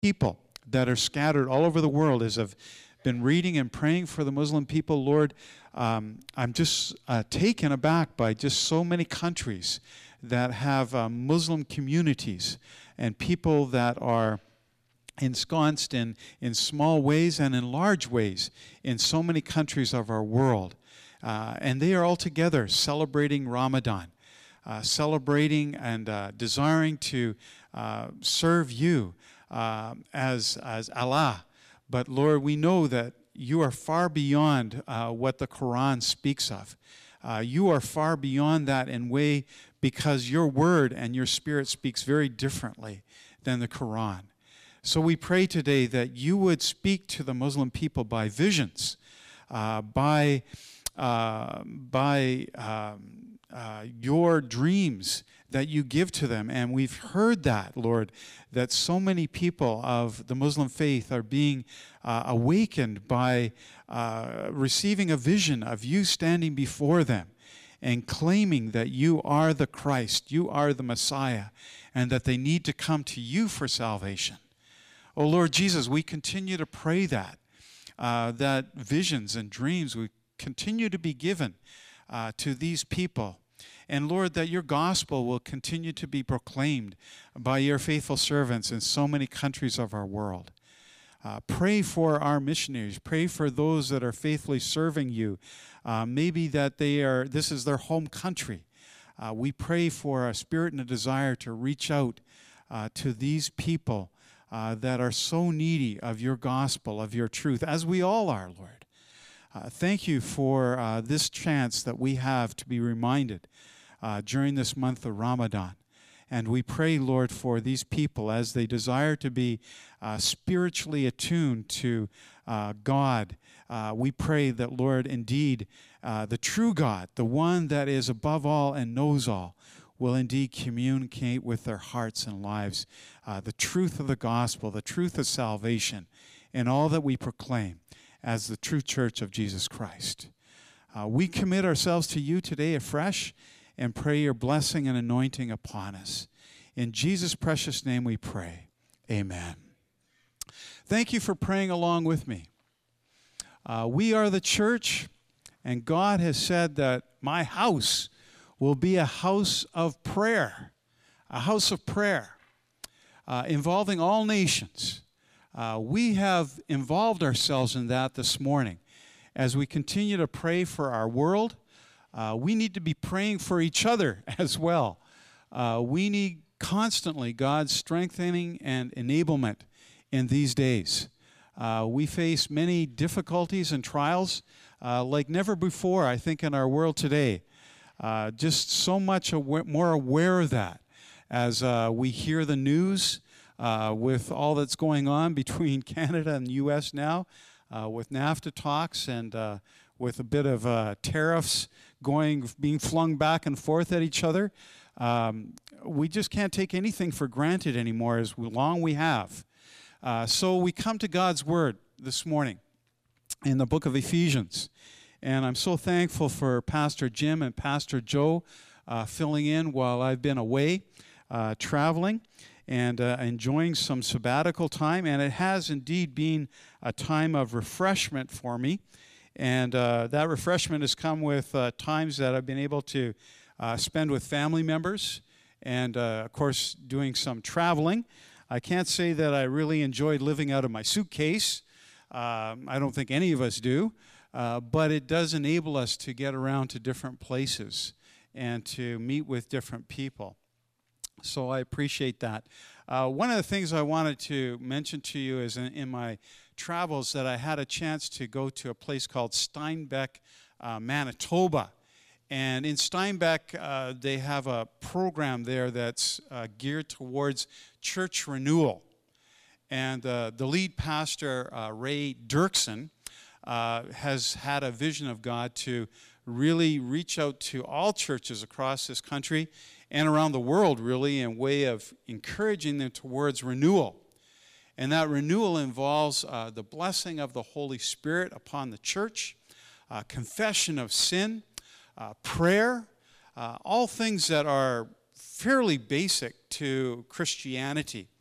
people that are scattered all over the world, as I've been reading and praying for the Muslim people, Lord, I'm just taken aback by just so many countries that have Muslim communities and people that are ensconced in small ways and in large ways in so many countries of our world. And they are all together celebrating Ramadan, celebrating and desiring to serve you as Allah. But Lord, we know that you are far beyond what the Quran speaks of. You are far beyond that in way, because your word and your spirit speaks very differently than the Quran. So we pray today that you would speak to the Muslim people by visions, by your dreams that you give to them. And we've heard that, Lord, that so many people of the Muslim faith are being awakened by receiving a vision of you standing before them and claiming that you are the Christ, you are the Messiah, and that they need to come to you for salvation. Oh, Lord Jesus, we continue to pray that visions and dreams would continue to be given to these people. And Lord, that your gospel will continue to be proclaimed by your faithful servants in so many countries of our world. Pray for our missionaries. Pray for those that are faithfully serving you. Maybe that this is their home country. We pray for a spirit and a desire to reach out to these people that are so needy of your gospel, of your truth, as we all are, Lord. Thank you for this chance that we have to be reminded during this month of Ramadan. And we pray, Lord, for these people as they desire to be spiritually attuned to God. We pray that, Lord, indeed, the true God, the one that is above all and knows all, will indeed communicate with their hearts and lives the truth of the gospel, the truth of salvation, in all that we proclaim as the true church of Jesus Christ. We commit ourselves to you today afresh and pray your blessing and anointing upon us. In Jesus' precious name we pray. Amen. Thank you for praying along with me. We are the church, and God has said that my house will be a house of prayer, involving all nations. We have involved ourselves in that this morning. As we continue to pray for our world, we need to be praying for each other as well. We need constantly God's strengthening and enablement in these days. We face many difficulties and trials like never before, I think, in our world today. Just so much more aware of that as we hear the news with all that's going on between Canada and the U.S. now, with NAFTA talks and with a bit of tariffs being flung back and forth at each other. We just can't take anything for granted anymore as long we have. So we come to God's Word this morning in the book of Ephesians. And I'm so thankful for Pastor Jim and Pastor Joe filling in while I've been away traveling and enjoying some sabbatical time. And it has indeed been a time of refreshment for me. And that refreshment has come with times that I've been able to spend with family members and, of course, doing some traveling. I can't say that I really enjoyed living out of my suitcase. I don't think any of us do. But it does enable us to get around to different places and to meet with different people. So I appreciate that. One of the things I wanted to mention to you is in my travels that I had a chance to go to a place called Steinbeck, Manitoba. And in Steinbeck, they have a program there that's geared towards church renewal. And the lead pastor, Ray Dirksen, has had a vision of God to really reach out to all churches across this country and around the world, really, in way of encouraging them towards renewal. And that renewal involves the blessing of the Holy Spirit upon the church, confession of sin, prayer, all things that are fairly basic to Christianity.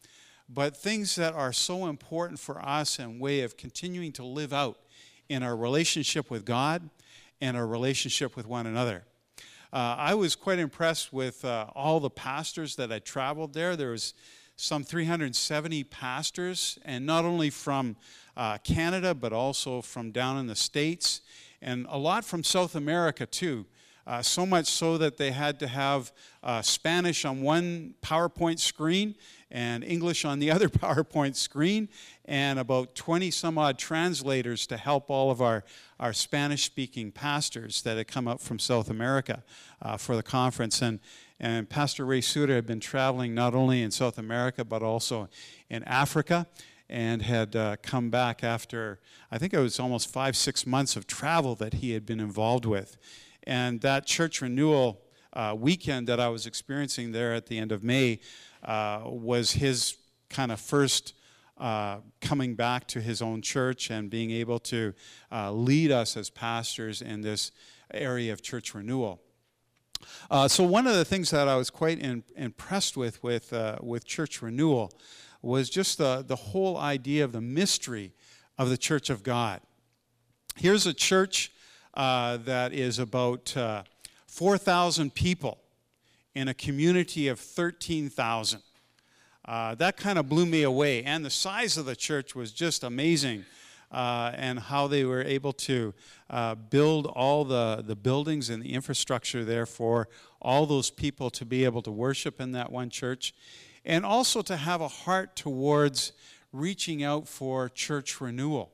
but things that are so important for us and way of continuing to live out in our relationship with God and our relationship with one another. I was quite impressed with all the pastors that I traveled there. There was some 370 pastors, and not only from Canada, but also from down in the States, and a lot from South America too. So much so that they had to have Spanish on one PowerPoint screen and English on the other PowerPoint screen, and about 20 some odd translators to help all of our Spanish-speaking pastors that had come up from South America for the conference. And Pastor Ray Suter had been traveling not only in South America, but also in Africa, and had come back after, I think it was almost 5-6 months of travel that he had been involved with. And that church renewal weekend that I was experiencing there at the end of May was his kind of first coming back to his own church and being able to lead us as pastors in this area of church renewal. So one of the things that I was quite impressed with church renewal was just the whole idea of the mystery of the church of God. Here's a church that is about 4,000 people in a community of 13,000. That kind of blew me away. And the size of the church was just amazing, and how they were able to build all the buildings and the infrastructure there for all those people to be able to worship in that one church, and also to have a heart towards reaching out for church renewal.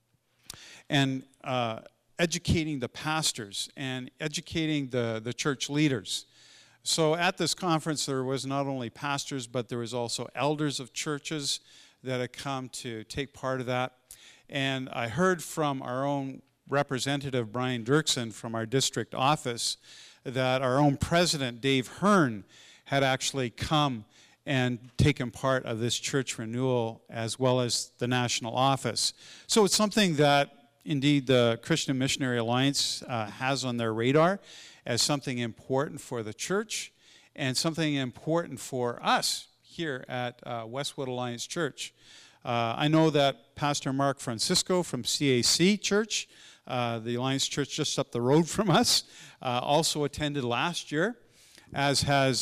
And educating the pastors and educating the church leaders. So at this conference, there was not only pastors, but there was also elders of churches that had come to take part of that. And I heard from our own representative, Brian Dirksen, from our district office, that our own president, Dave Hearn, had actually come and taken part of this church renewal, as well as the national office. So it's something that indeed the Christian Missionary Alliance has on their radar as something important for the church and something important for us here at Westwood Alliance Church. I know that Pastor Mark Francisco from CAC Church, the Alliance Church just up the road from us, also attended last year, as has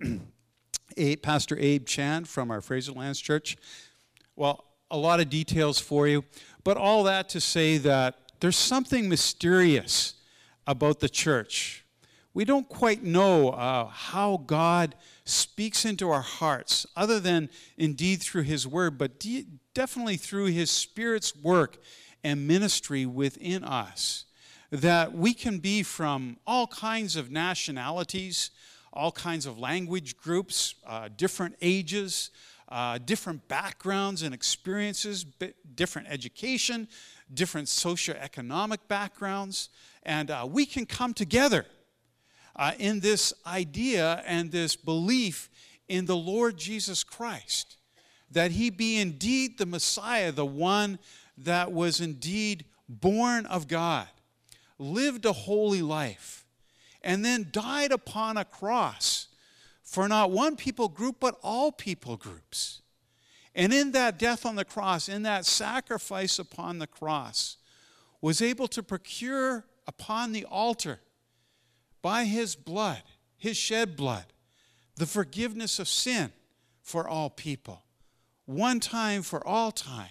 Pastor Abe Chan from our Fraserlands Church. Well, a lot of details for you. But all that to say that there's something mysterious about the church. We don't quite know how God speaks into our hearts, other than indeed through His Word, but definitely through His Spirit's work and ministry within us. That we can be from all kinds of nationalities, all kinds of language groups, different ages, different backgrounds and experiences, different education, different socioeconomic backgrounds, and we can come together in this idea and this belief in the Lord Jesus Christ, that He be indeed the Messiah, the one that was indeed born of God, lived a holy life, and then died upon a cross for not one people group, but all people groups. And in that death on the cross, in that sacrifice upon the cross, was able to procure upon the altar, by His blood, His shed blood, the forgiveness of sin for all people, one time for all time.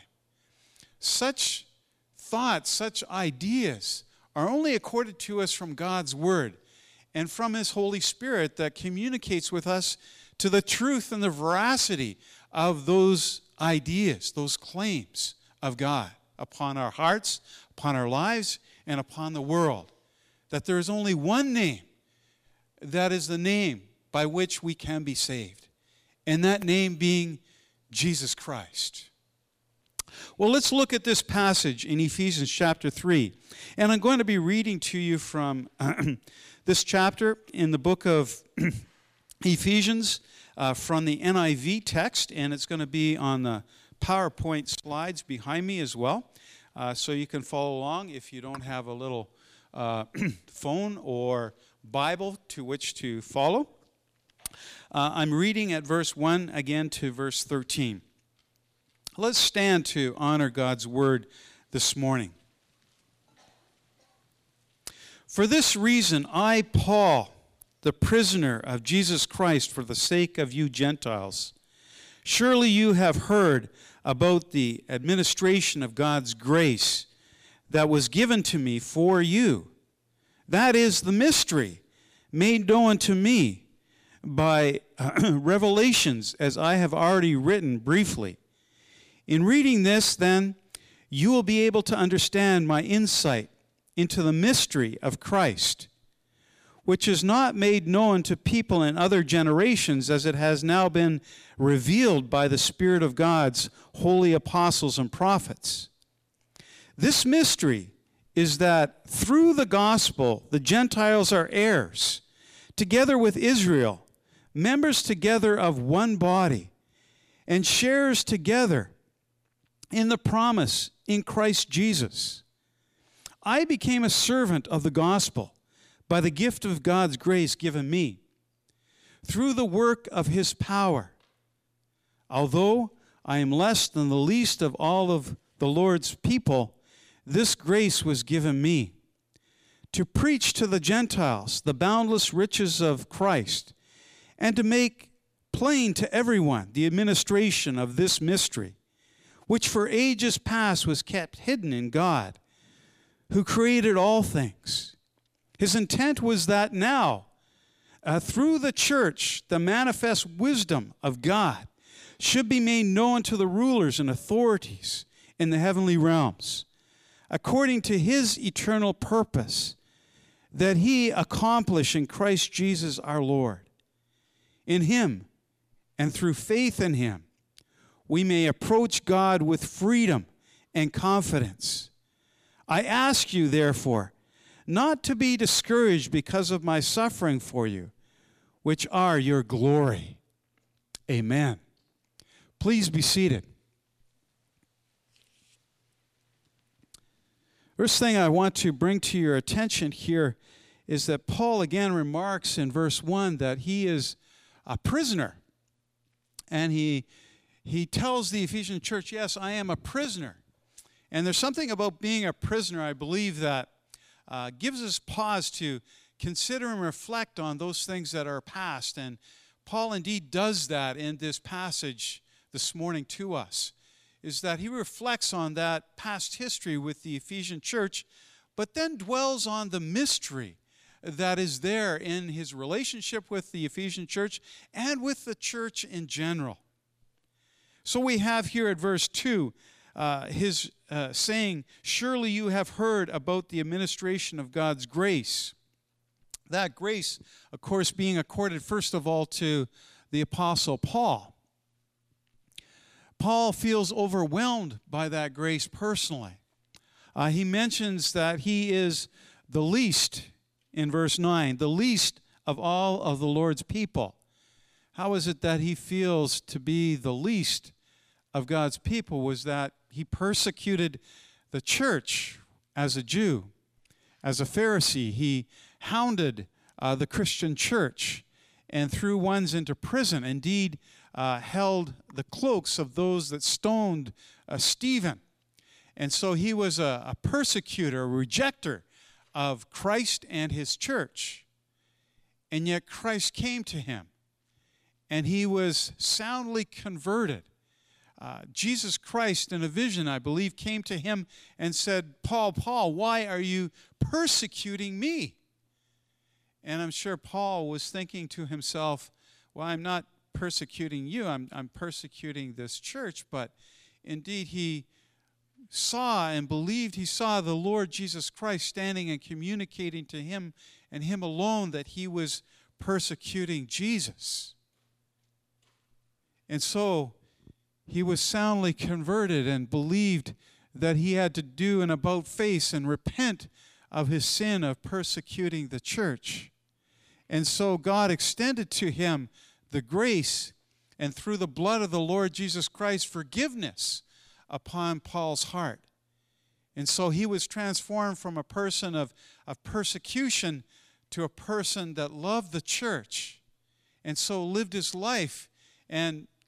Such thoughts, such ideas are only accorded to us from God's Word and from His Holy Spirit that communicates with us to the truth and the veracity of those ideas, those claims of God upon our hearts, upon our lives, and upon the world. That there is only one name that is the name by which we can be saved, and that name being Jesus Christ. Well, let's look at this passage in Ephesians chapter 3. And I'm going to be reading to you from this chapter in the book of Ephesians from the NIV text, and it's going to be on the PowerPoint slides behind me as well, so you can follow along if you don't have a little phone or Bible to which to follow. I'm reading at verse 1 again to verse 13. Let's stand to honor God's word this morning. For this reason, I, Paul, the prisoner of Jesus Christ for the sake of you Gentiles, surely you have heard about the administration of God's grace that was given to me for you. That is the mystery made known to me by revelations, as I have already written briefly. In reading this, then, you will be able to understand my insight into the mystery of Christ, which is not made known to people in other generations, as it has now been revealed by the Spirit of God's holy apostles and prophets. This mystery is that through the gospel, the Gentiles are heirs, together with Israel, members together of one body, and sharers together in the promise in Christ Jesus. I became a servant of the gospel by the gift of God's grace given me, through the work of his power. Although I am less than the least of all of the Lord's people, this grace was given me, to preach to the Gentiles the boundless riches of Christ, and to make plain to everyone the administration of this mystery, which for ages past was kept hidden in God, who created all things. His intent was that now, through the church, the manifest wisdom of God should be made known to the rulers and authorities in the heavenly realms, according to his eternal purpose that he accomplished in Christ Jesus our Lord. In him, and through faith in him, we may approach God with freedom and confidence. I ask you, therefore, not to be discouraged because of my suffering for you, which are your glory. Amen. Please be seated. First thing I want to bring to your attention here is that Paul again remarks in verse 1 that he is a prisoner. And he tells the Ephesian church, yes, I am a prisoner. And there's something about being a prisoner, I believe, that gives us pause to consider and reflect on those things that are past. And Paul indeed does that in this passage this morning to us, is that he reflects on that past history with the Ephesian church, but then dwells on the mystery that is there in his relationship with the Ephesian church and with the church in general. So we have here at verse 2, his saying, surely you have heard about the administration of God's grace. That grace, of course, being accorded first of all to the Apostle Paul. Paul feels overwhelmed by that grace personally. He mentions that he is the least, in verse 9, the least of all of the Lord's people. How is it that he feels to be the least of God's people? Was that he persecuted the church as a Jew, as a Pharisee. He hounded the Christian church and threw ones into prison. Indeed, held the cloaks of those that stoned Stephen. And so he was a persecutor, a rejecter of Christ and his church. And yet Christ came to him, and he was soundly converted. Jesus Christ, in a vision, I believe, came to him and said, Paul, Paul, why are you persecuting me? And I'm sure Paul was thinking to himself, well, I'm not persecuting you, I'm persecuting this church. But indeed, he saw and believed he saw the Lord Jesus Christ standing and communicating to him and him alone that he was persecuting Jesus. And so he was soundly converted and believed that he had to do an about-face and repent of his sin of persecuting the church. And so God extended to him the grace, and through the blood of the Lord Jesus Christ, forgiveness upon Paul's heart. And so he was transformed from a person of persecution to a person that loved the church, and so lived his life and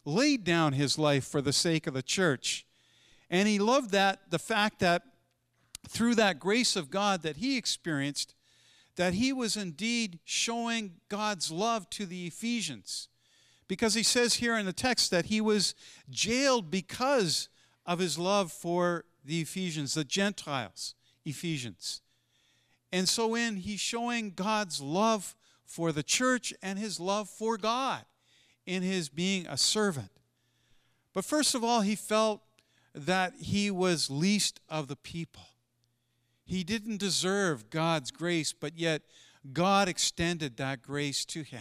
laid down his life for the sake of the church. And he loved the fact that through that grace of God that he experienced, that he was indeed showing God's love to the Ephesians. Because he says here in the text that he was jailed because of his love for the Ephesians, the Gentiles, Ephesians. And so he's showing God's love for the church and his love for God in his being a servant. But first of all, he felt that he was least of the people. He didn't deserve God's grace, but yet God extended that grace to him.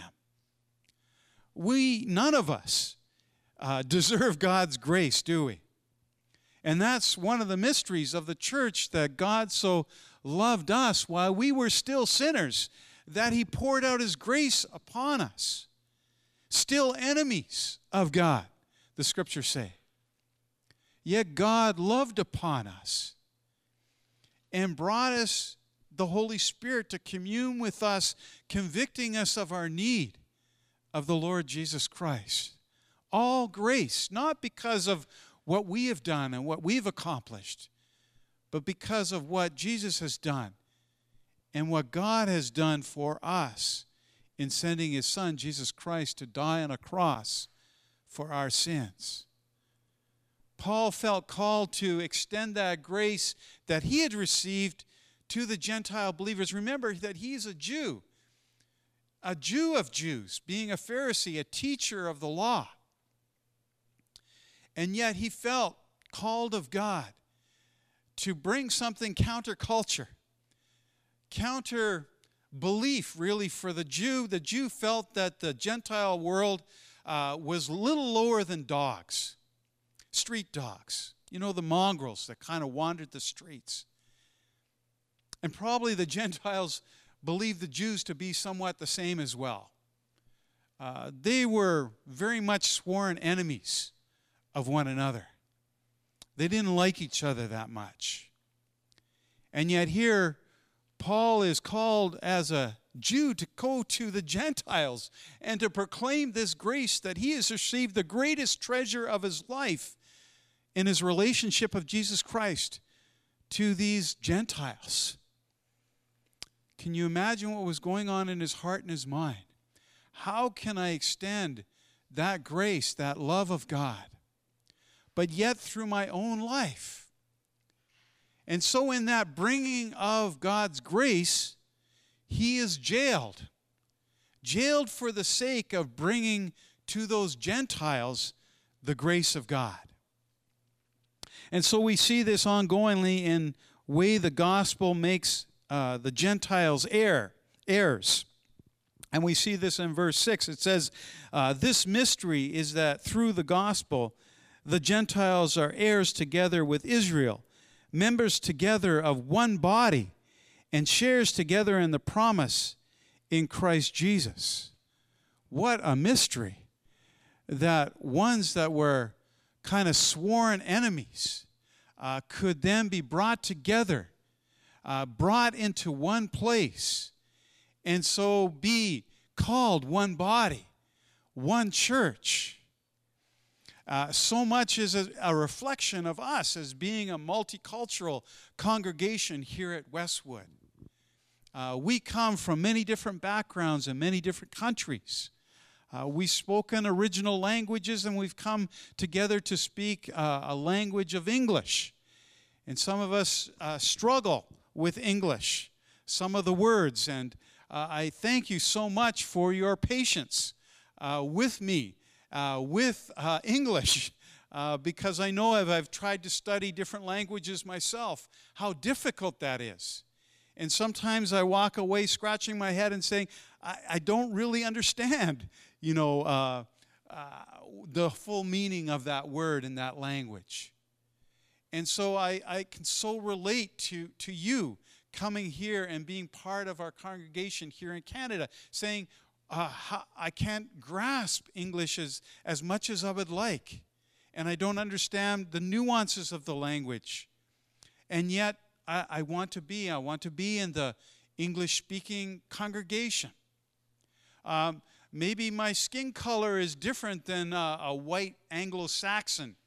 None of us deserve God's grace, do we? And that's one of the mysteries of the church, that God so loved us while we were still sinners, that he poured out his grace upon us. Still enemies of God, the scriptures say. Yet God loved upon us and brought us the Holy Spirit to commune with us, convicting us of our need of the Lord Jesus Christ. All grace, not because of what we have done and what we've accomplished, but because of what Jesus has done and what God has done for us in sending his Son, Jesus Christ, to die on a cross for our sins. Paul felt called to extend that grace that he had received to the Gentile believers. Remember that he's a Jew of Jews, being a Pharisee, a teacher of the law. And yet he felt called of God to bring something counterculture, counter belief really for the Jew. The Jew felt that the Gentile world was a little lower than dogs, street dogs. You know, the mongrels that kind of wandered the streets. And probably the Gentiles believed the Jews to be somewhat the same as well. They were very much sworn enemies of one another. They didn't like each other that much. And yet here, Paul is called as a Jew to go to the Gentiles and to proclaim this grace that he has received, the greatest treasure of his life in his relationship of Jesus Christ, to these Gentiles. Can you imagine what was going on in his heart and his mind? How can I extend that grace, that love of God, but yet through my own life? And so in that bringing of God's grace, he is jailed. Jailed for the sake of bringing to those Gentiles the grace of God. And so we see this ongoingly in way the gospel makes the Gentiles heirs. And we see this in verse 6. It says, this mystery is that through the gospel, the Gentiles are heirs together with Israel, members together of one body, and shares together in the promise in Christ Jesus. What a mystery, that ones that were kind of sworn enemies could then be brought together, brought into one place, and so be called one body, one church. So much is a reflection of us as being a multicultural congregation here at Westwood. We come from many different backgrounds and many different countries. We've spoken original languages, and we've come together to speak a language of English. And some of us struggle with English, some of the words. And I thank you so much for your patience with me, with English, because I know I've tried to study different languages myself, how difficult that is. And sometimes I walk away scratching my head and saying, I don't really understand, the full meaning of that word in that language. And so I can so relate to you coming here and being part of our congregation here in Canada, saying, I can't grasp English as much as I would like, and I don't understand the nuances of the language. And yet, I want to be in the English-speaking congregation. maybe my skin color is different than a white Anglo-Saxon.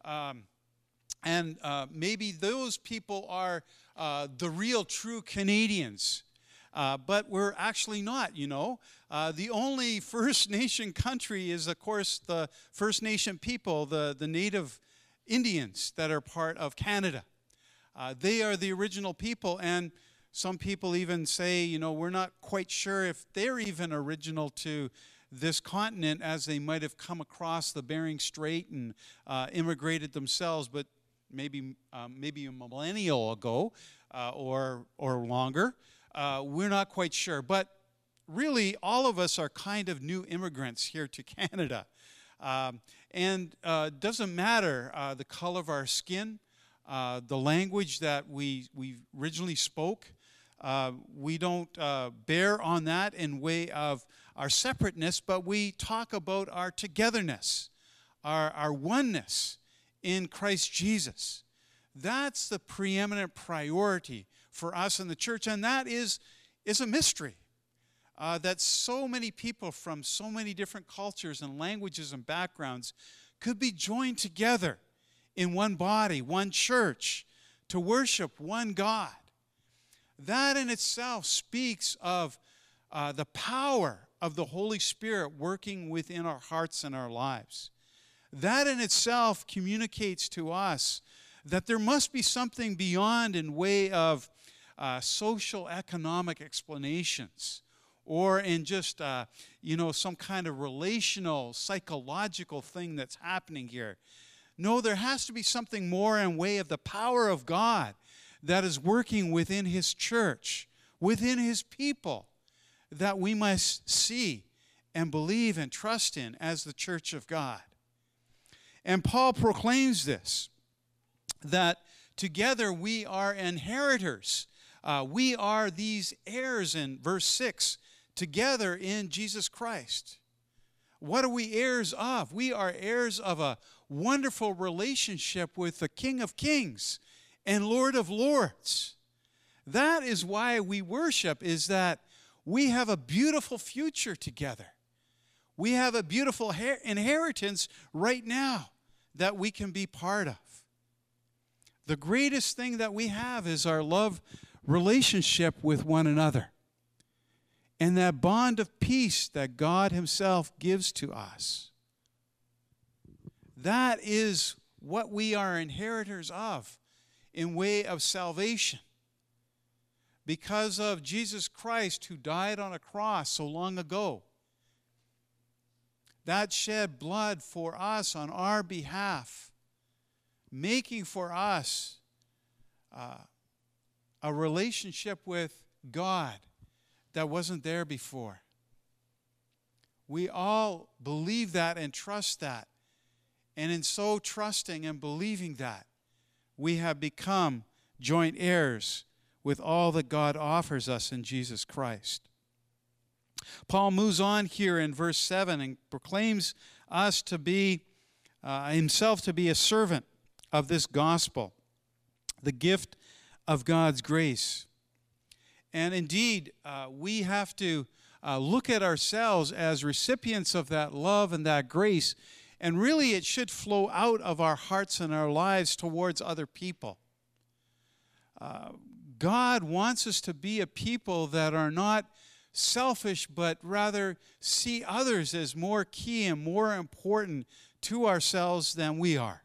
And maybe those people are the real true Canadians. But we're actually not, you know. The only First Nation country is, of course, the First Nation people, the Native Indians that are part of Canada. They are the original people, and some people even say, you know, we're not quite sure if they're even original to this continent, as they might have come across the Bering Strait and immigrated themselves, but maybe a millennial ago or longer. We're not quite sure. But really, all of us are kind of new immigrants here to Canada. And it doesn't matter the color of our skin, the language that we originally spoke. We don't bear on that in way of our separateness, but we talk about our togetherness, our oneness in Christ Jesus. That's the preeminent priority for us in the church, and that is a mystery. That so many people from so many different cultures and languages and backgrounds could be joined together in one body, one church, to worship one God. That in itself speaks of the power of the Holy Spirit working within our hearts and our lives. That in itself communicates to us that there must be something beyond in way of social economic explanations, or in just some kind of relational, psychological thing that's happening here. No, there has to be something more in way of the power of God that is working within His church, within His people, that we must see and believe and trust in as the church of God. And Paul proclaims this, that together we are inheritors. We are these heirs in verse 6, together in Jesus Christ. What are we heirs of? We are heirs of a wonderful relationship with the King of Kings and Lord of Lords. That is why we worship, is that we have a beautiful future together. We have a beautiful inheritance right now that we can be part of. The greatest thing that we have is our love relationship with one another, and that bond of peace that God Himself gives to us. That is what we are inheritors of in way of salvation. Because of Jesus Christ, who died on a cross so long ago, that shed blood for us on our behalf, making for us a relationship with God that wasn't there before. We all believe that and trust that. And in so trusting and believing that, we have become joint heirs with all that God offers us in Jesus Christ. Paul moves on here in verse 7 and proclaims us to be, himself to be a servant of this gospel, the gift of God's grace. And indeed, we have to look at ourselves as recipients of that love and that grace, and really it should flow out of our hearts and our lives towards other people. God wants us to be a people that are not selfish, but rather see others as more key and more important to ourselves than we are.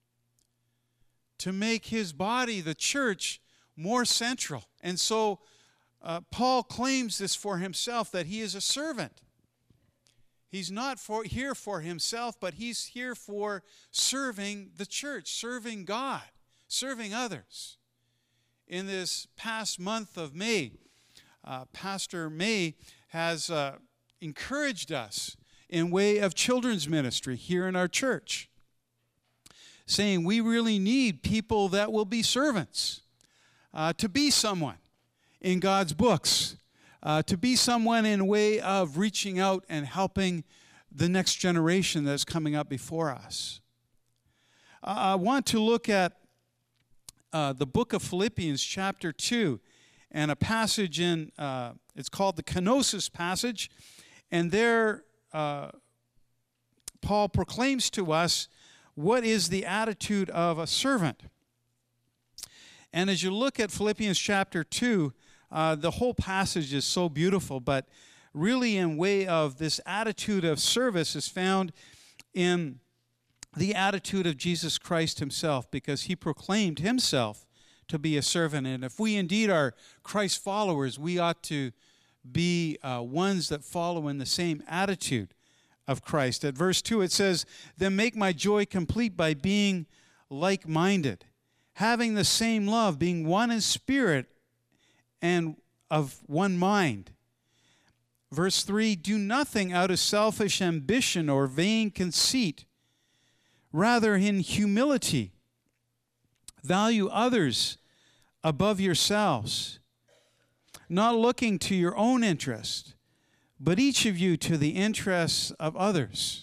To make His body, the church, more central. And so Paul claims this for himself, that he is a servant. He's not here for himself, but he's here for serving the church, serving God, serving others. In this past month of May, Pastor May has encouraged us in way of children's ministry here in our church, saying we really need people that will be servants, to be someone in God's books, to be someone in way of reaching out and helping the next generation that's coming up before us. I want to look at the book of Philippians chapter 2, and a passage in, it's called the kenosis passage, and there Paul proclaims to us what is the attitude of a servant. And as you look at Philippians chapter 2, the whole passage is so beautiful, but really in way of this attitude of service is found in the attitude of Jesus Christ himself, because he proclaimed himself to be a servant. And if we indeed are Christ followers, we ought to be ones that follow in the same attitude of Christ. At verse 2 it says, "Then make my joy complete by being like-minded, having the same love, being one in spirit and of one mind." Verse 3, "Do nothing out of selfish ambition or vain conceit. Rather, in humility, value others above yourselves, not looking to your own interest, but each of you to the interests of others."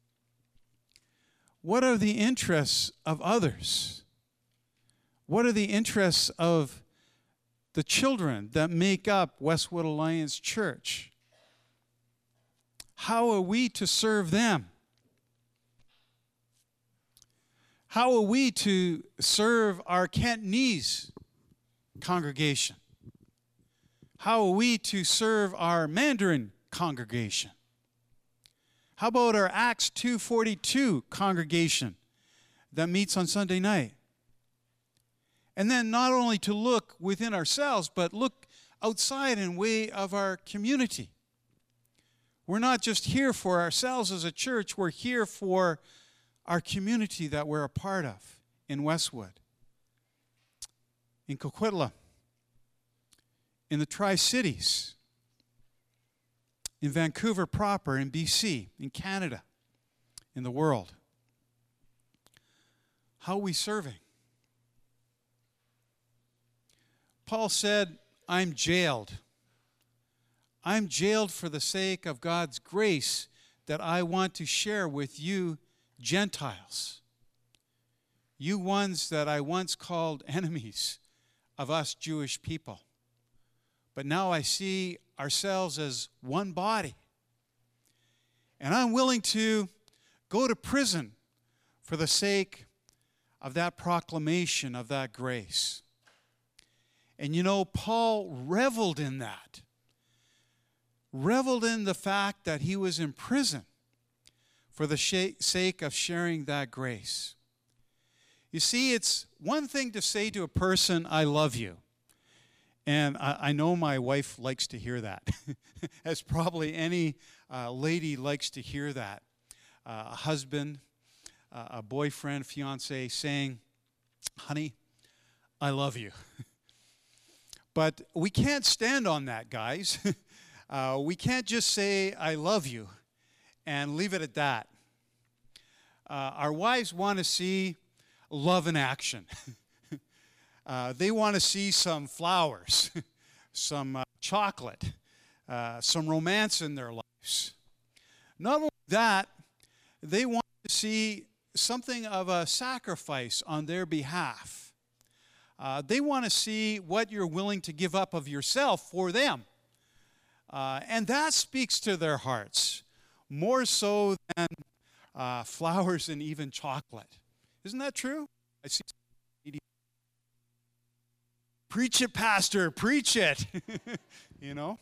What are the interests of others? What are the interests of the children that make up Westwood Alliance Church? How are we to serve them? How are we to serve our Cantonese congregation? How are we to serve our Mandarin congregation? How about our Acts 2:42 congregation that meets on Sunday night? And then not only to look within ourselves, but look outside in way of our community. We're not just here for ourselves as a church, we're here for our community that we're a part of in Westwood, in Coquitlam, in the Tri-Cities, in Vancouver proper, in BC, in Canada, in the world. How are we serving? Paul said, "I'm jailed. I'm jailed for the sake of God's grace that I want to share with you Gentiles. You ones that I once called enemies of us Jewish people. But now I see ourselves as one body. And I'm willing to go to prison for the sake of that proclamation of that grace." And you know, Paul reveled in that. Reveled in the fact that he was in prison for the sake of sharing that grace. You see, it's one thing to say to a person, "I love you." And I know my wife likes to hear that, as probably any lady likes to hear that. A husband, a boyfriend, fiance saying, "Honey, I love you." But we can't stand on that, guys. We can't just say, "I love you," and leave it at that. Our wives want to see love in action. They want to see some flowers, some chocolate, some romance in their lives. Not only that, they want to see something of a sacrifice on their behalf. They want to see what you're willing to give up of yourself for them. And that speaks to their hearts, more so than flowers and even chocolate. Isn't that true? I see. Preach it, Pastor, preach it. You know?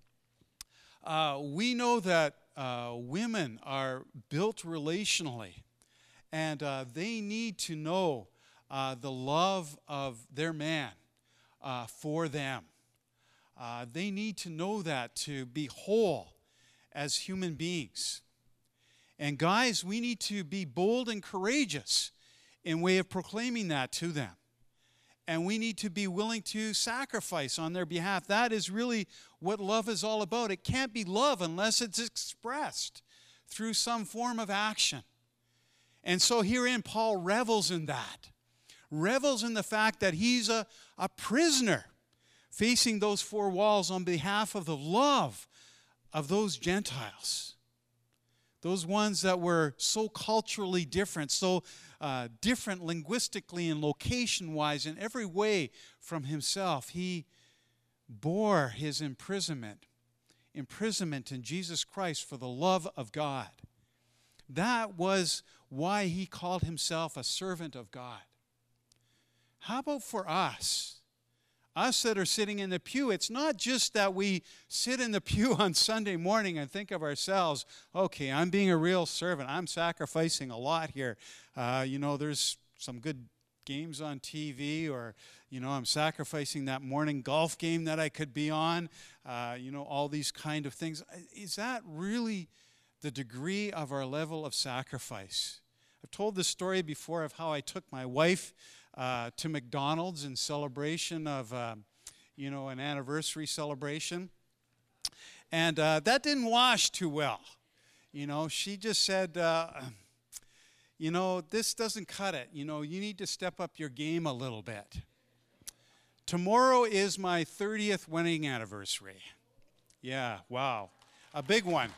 We know that women are built relationally, and they need to know the love of their man for them. They need to know that to be whole as human beings. And guys, we need to be bold and courageous in way of proclaiming that to them. And we need to be willing to sacrifice on their behalf. That is really what love is all about. It can't be love unless it's expressed through some form of action. And so herein, Paul revels in that. Revels in the fact that he's a prisoner facing those four walls on behalf of the love of those Gentiles. Those ones that were so culturally different, so different linguistically and location-wise in every way from himself. He bore his imprisonment imprisonment in Jesus Christ for the love of God. That was why he called himself a servant of God. How about for us? Us that are sitting in the pew, it's not just that we sit in the pew on Sunday morning and think of ourselves, okay, I'm being a real servant. I'm sacrificing a lot here. There's some good games on TV, or, I'm sacrificing that morning golf game that I could be on, all these kind of things. Is that really the degree of our level of sacrifice? I've told this story before of how I took my wife to McDonald's in celebration of, an anniversary celebration. And that didn't wash too well. She just said, this doesn't cut it. You need to step up your game a little bit. Tomorrow is my 30th wedding anniversary. Yeah, wow. A big one.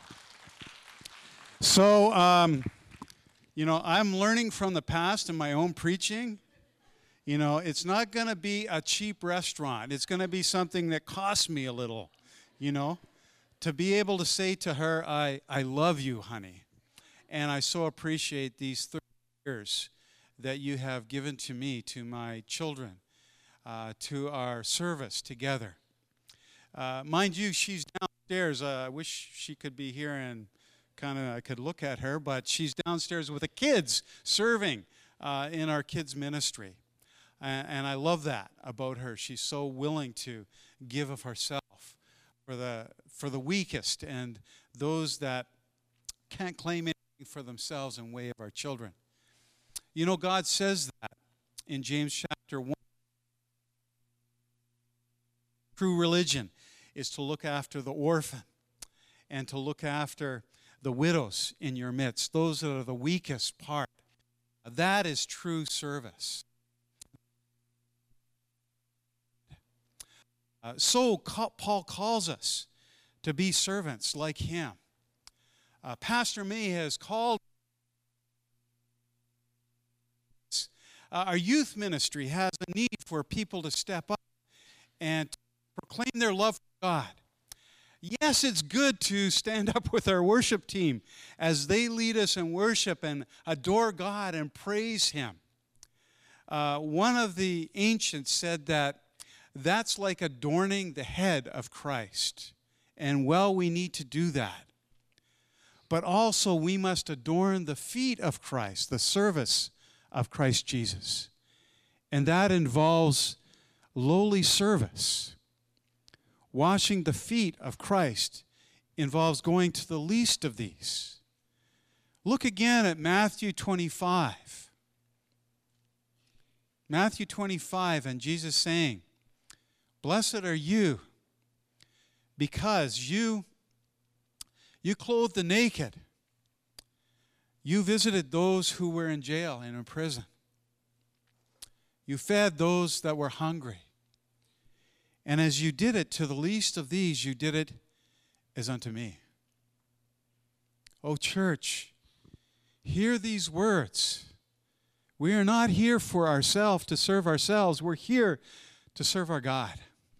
So, I'm learning from the past in my own preaching. It's not going to be a cheap restaurant. It's going to be something that costs me a little, to be able to say to her, I love you, honey. And I so appreciate these 30 years that you have given to me, to my children, to our service together. Mind you, she's downstairs. I wish she could be here and I could look at her, but she's downstairs with the kids serving in our kids' ministry. And I love that about her. She's so willing to give of herself for the weakest and those that can't claim anything for themselves in way of our children. God says that in James chapter 1. True religion is to look after the orphan and to look after the widows in your midst, those that are the weakest part. That is true service. Paul calls us to be servants like him. Pastor May has called. Our youth ministry has a need for people to step up and to proclaim their love for God. Yes, it's good to stand up with our worship team as they lead us in worship and adore God and praise him. One of the ancients said that that's like adorning the head of Christ. And we need to do that. But also we must adorn the feet of Christ, the service of Christ Jesus. And that involves lowly service. Washing the feet of Christ involves going to the least of these. Look again at Matthew 25. Matthew 25, and Jesus saying, "Blessed are you, because you clothed the naked. You visited those who were in jail and in prison. You fed those that were hungry. And as you did it to the least of these, you did it as unto me." Oh, church, hear these words. We are not here for ourselves, to serve ourselves. We're here to serve our God.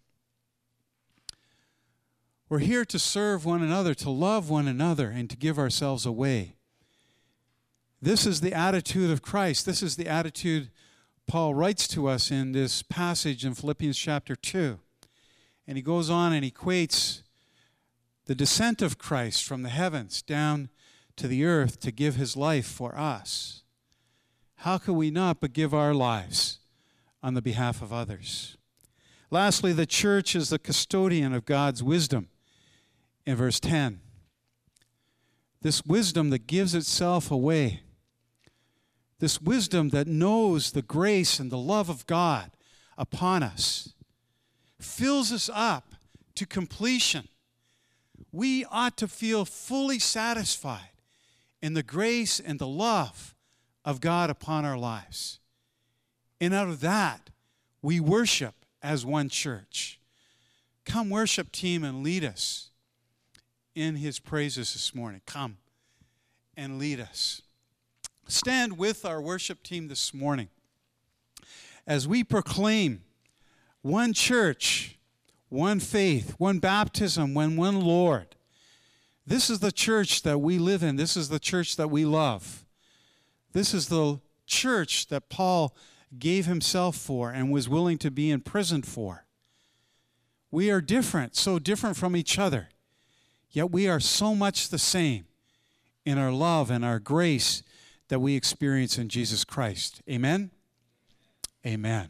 We're here to serve one another, to love one another, and to give ourselves away. This is the attitude of Christ. This is the attitude Paul writes to us in this passage in Philippians chapter 2. And he goes on and equates the descent of Christ from the heavens down to the earth to give his life for us. How could we not but give our lives on the behalf of others? Lastly, the church is the custodian of God's wisdom in verse 10. This wisdom that gives itself away. This wisdom that knows the grace and the love of God upon us. Fills us up to completion. We ought to feel fully satisfied in the grace and the love of God upon our lives. And out of that, we worship as one church. Come, worship team, and lead us in his praises this morning. Come and lead us. Stand with our worship team this morning as we proclaim one church, one faith, one baptism, one Lord. This is the church that we live in. This is the church that we love. This is the church that Paul gave himself for and was willing to be imprisoned for. We are different, so different from each other, yet we are so much the same in our love and our grace that we experience in Jesus Christ. Amen? Amen.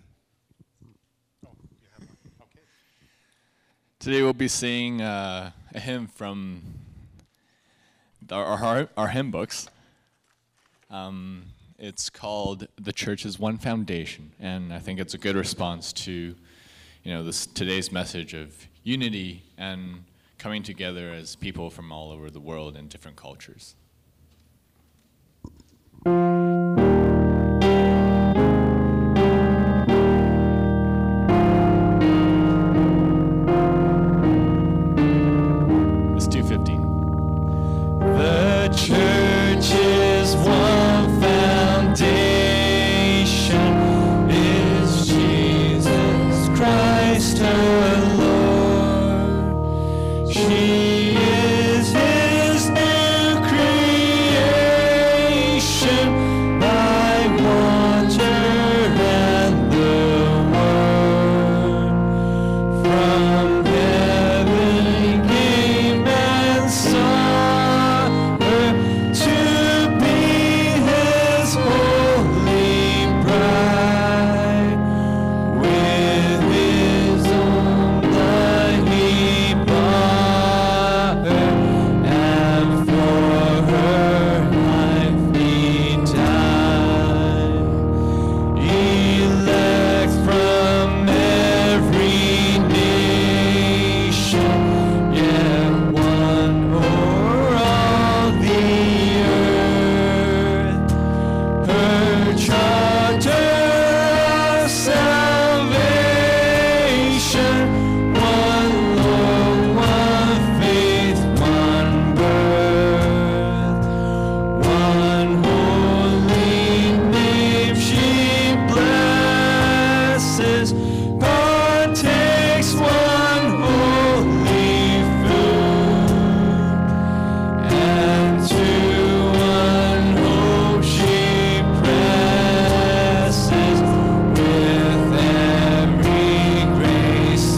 Today we'll be singing a hymn from our hymn books. It's called "The Church is One Foundation," and I think it's a good response to, today's message of unity and coming together as people from all over the world and different cultures. It's 2:15. The church is one foundation, is Jesus Christ our Lord. She is his new creation by water and the word. From heaven came and saw her to be his holy bride. With his own blood he bought her, and for her life he died. Elect from every nation, yet one o'er all the earth. Her charter of salvation, one Lord, one faith, one birth, one holy name she blesses, partakes one holy food, and to one hope she presses with every grace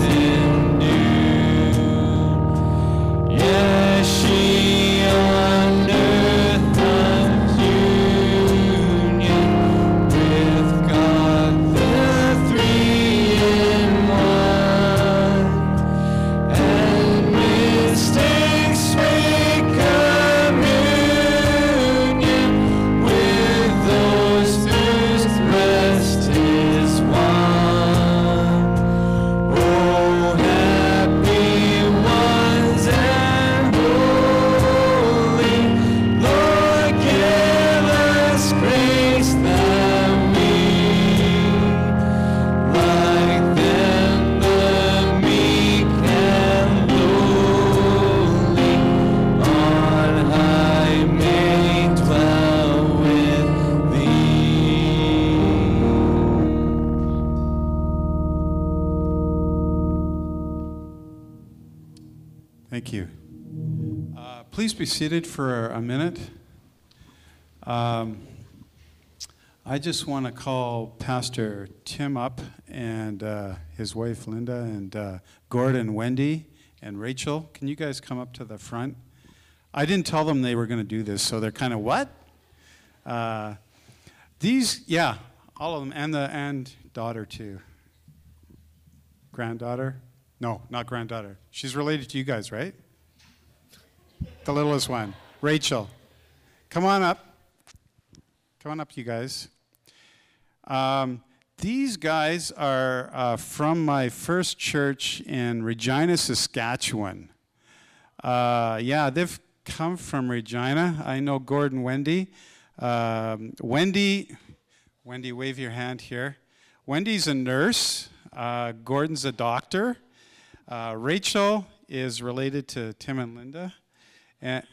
endued. Yes, she on earth finds union with God the Three in One, and mistakes sweet communion with those whose rest is won. Oh, happy ones and holy, Lord, give us grace that we, like them, the meek and lowly, on high may dwell with thee. Thank you. Please be seated for a minute. I just want to call Pastor Tim up and his wife Linda and Gordon, Wendy, and Rachel. Can you guys come up to the front? I didn't tell them they were going to do this, so they're kind of, what? All of them, and daughter too. Granddaughter? No, not granddaughter. She's related to you guys, right? The littlest one. Rachel. Come on up. Come on up, you guys. These guys are from my first church in Regina, Saskatchewan. They've come from Regina. I know Gordon, Wendy. Wendy, wave your hand here. Wendy's a nurse. Gordon's a doctor. Rachel is related to Tim and Linda. And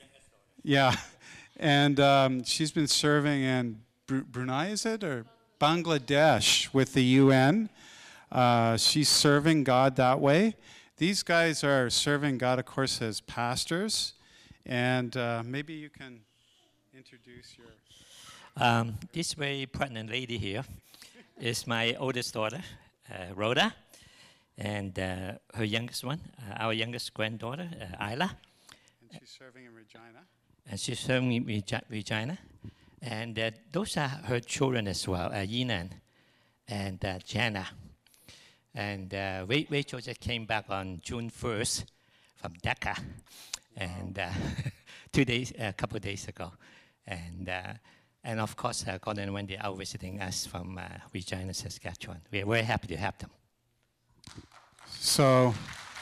she's been serving in Brunei, is it, or Bangladesh with the UN. She's serving God that way. these guys are serving God, of course, as pastors. And maybe you can introduce your... This very pregnant lady here is my oldest daughter, Rhoda, and her youngest one, our youngest granddaughter, Isla. And she's serving in Regina. And she's serving in Regina. And those are her children as well, Yinan and Jana. And Rachel just came back on June 1st from Dhaka, and a couple of days ago. And of course, Gordon and Wendy are visiting us from Regina, Saskatchewan. We are very happy to have them. So,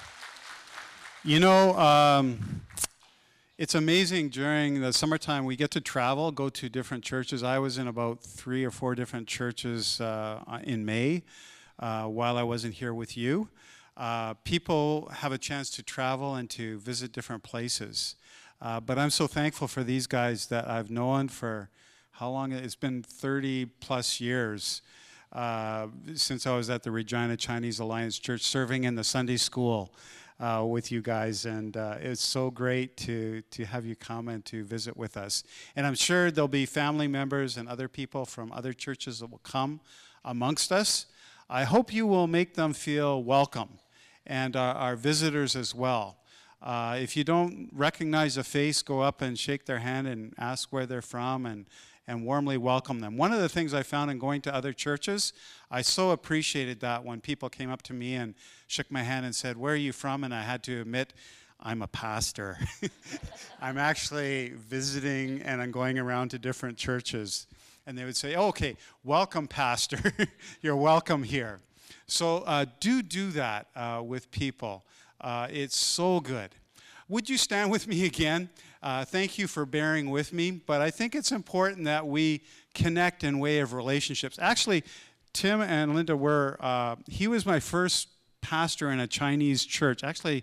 it's amazing during the summertime we get to travel, go to different churches. I was in about 3 or 4 different churches in May while I wasn't here with you. People have a chance to travel and to visit different places. But I'm so thankful for these guys that I've known for how long? It's been 30 plus years since I was at the Regina Chinese Alliance Church serving in the Sunday school with you guys. And it's so great to have you come and to visit with us. And I'm sure there'll be family members and other people from other churches that will come amongst us. I hope you will make them feel welcome, and our visitors as well. If you don't recognize a face, go up and shake their hand and ask where they're from and warmly welcome them. One of the things I found in going to other churches, I so appreciated that when people came up to me and shook my hand and said, "Where are you from?" And I had to admit, I'm a pastor. I'm actually visiting and I'm going around to different churches. And they would say, "Oh, okay, welcome, Pastor. You're welcome here." So do that with people. It's so good. Would you stand with me again? Thank you for bearing with me. But I think it's important that we connect in way of relationships. Actually, Tim and Linda he was my first pastor in a Chinese church. Actually,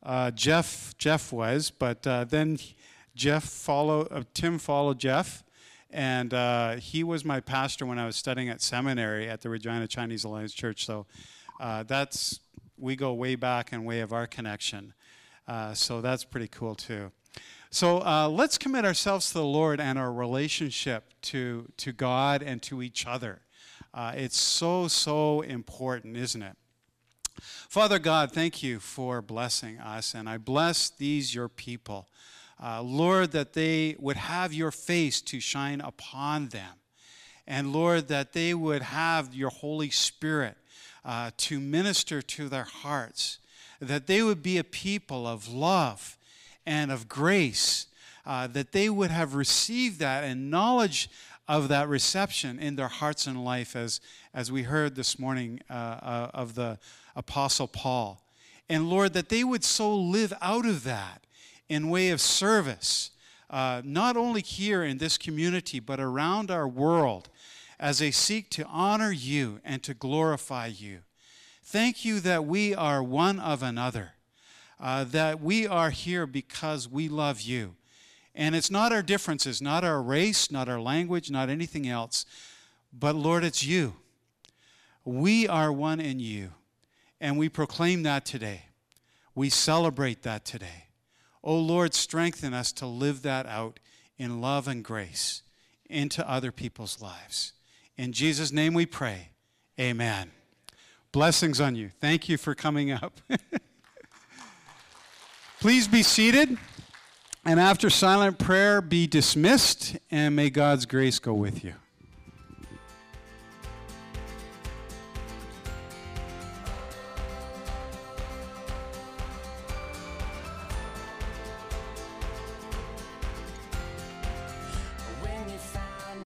Jeff was, but then Tim followed Jeff. And he was my pastor when I was studying at seminary at the Regina Chinese Alliance Church. So we go way back in way of our connection. So that's pretty cool too. So let's commit ourselves to the Lord and our relationship to God and to each other. It's so important, isn't it? Father God, thank you for blessing us. And I bless these, your people. Lord, that they would have your face to shine upon them. And Lord, that they would have your Holy Spirit to minister to their hearts. That they would be a people of love and of grace. That they would have received that and knowledge of that reception in their hearts and life, as we heard this morning of the Apostle Paul. And Lord, that they would so live out of that in way of service, not only here in this community, but around our world, as they seek to honor you and to glorify you. Thank you that we are one of another, that we are here because we love you. And it's not our differences, not our race, not our language, not anything else, but Lord, it's you. We are one in you, and we proclaim that today. We celebrate that today. Oh Lord, strengthen us to live that out in love and grace into other people's lives. In Jesus' name we pray. Amen. Blessings on you. Thank you for coming up. Please be seated. And after silent prayer, be dismissed. And may God's grace go with you.